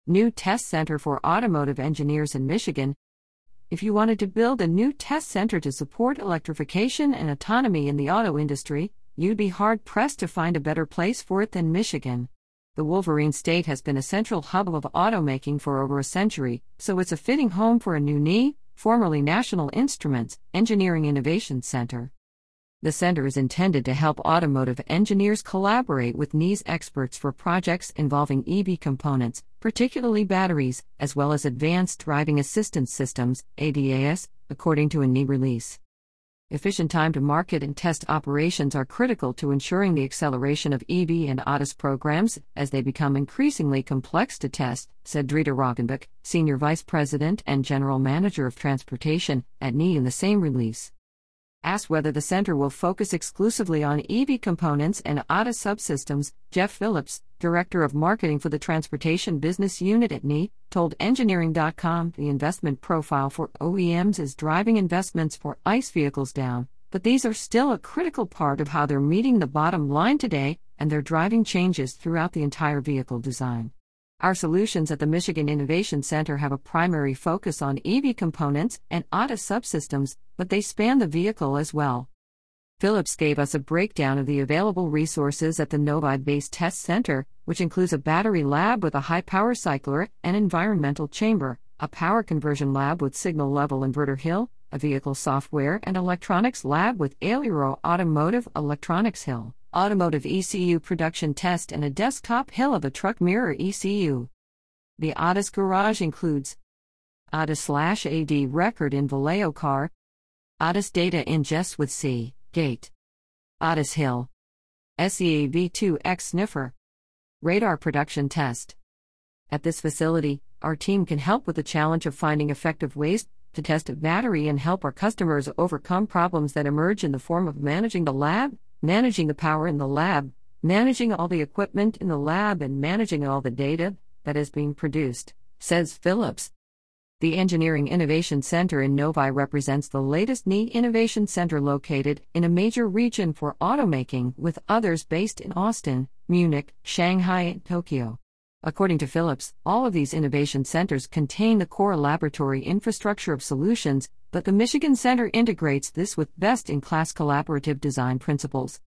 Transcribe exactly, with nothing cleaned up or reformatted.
New Test Center for Automotive Engineers in Michigan. If you wanted to build a new test center to support electrification and autonomy in the auto industry, you'd be hard-pressed to find a better place for it than Michigan. The Wolverine State has been a central hub of automaking for over a century, so it's a fitting home for a new N I E, formerly National Instruments, Engineering Innovation Center. The center is intended to help automotive engineers collaborate with N I E's experts for projects involving E V components, particularly batteries, as well as advanced driving assistance systems, A D A S, according to a N I E release. Efficient time to market and test operations are critical to ensuring the acceleration of E V and A D A S programs as they become increasingly complex to test, said Drita Roggenbuch, Senior Vice President and General Manager of Transportation, at N I E in the same release. Asked whether the center will focus exclusively on E V components and A D A S subsystems, Jeff Phillips, Director of Marketing for the Transportation Business Unit at N I E, told Engineering dot com the investment profile for O E Ms is driving investments for ICE vehicles down, but these are still a critical part of how they're meeting the bottom line today, and they're driving changes throughout the entire vehicle design. Our solutions at the Michigan Innovation Center have a primary focus on E V components and A D A S subsystems, but they span the vehicle as well. Phillips gave us a breakdown of the available resources at the Novi-based test center, which includes a battery lab with a high-power cycler and environmental chamber, a power conversion lab with signal-level inverter hill, a vehicle software and electronics lab with Aliro Automotive Electronics Hill, automotive E C U production test, and a desktop hill of a truck mirror E C U. The A D A S garage includes A D A S/A D record in Vallejo car, A D A S data ingest with C gate, A D A S hill, S E A V two X sniffer, radar production test. At this facility, our team can help with the challenge of finding effective ways to test a battery and help our customers overcome problems that emerge in the form of managing the lab, managing the power in the lab, managing all the equipment in the lab, and managing all the data that is being produced, says Phillips. The Engineering Innovation Center in Novi represents the latest N I E Innovation Center located in a major region for automaking, with others based in Austin, Munich, Shanghai, and Tokyo. According to Phillips, all of these innovation centers contain the core laboratory infrastructure of solutions, but the Michigan Center integrates this with best-in-class collaborative design principles.